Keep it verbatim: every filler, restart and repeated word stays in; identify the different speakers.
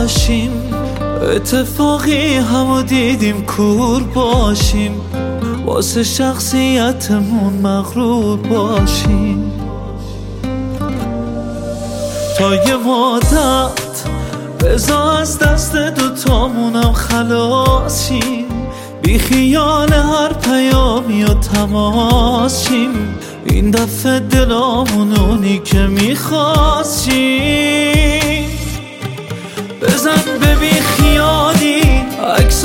Speaker 1: باشیم، اتفاقی همو دیدیم کور باشیم، واسه شخصیتمون مغرور باشیم. تا یه مدت بذار از دست دوتامونم خلاص شیم، بی خیال هر پیامی و تماس شیم، این دفعه دلامون اونی که میخواست شیم. بزن به بی خیالی عکس